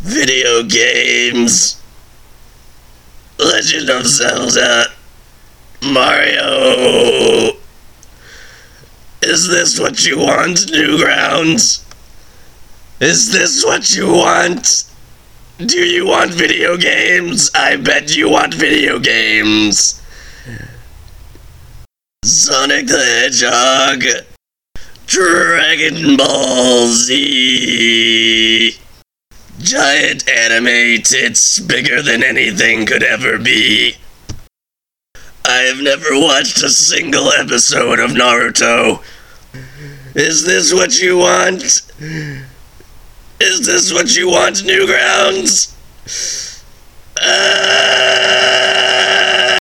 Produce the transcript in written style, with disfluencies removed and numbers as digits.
Video games. Legend of Zelda. Mario. Is this what you want, Newgrounds? Is this what you want? Do you want video games? I bet you want video games. Sonic the Hedgehog. Dragon Ball Z. Giant anime tits bigger than anything could ever be. I have never watched a single episode of Naruto. Is this what you want? Is this what you want, Newgrounds?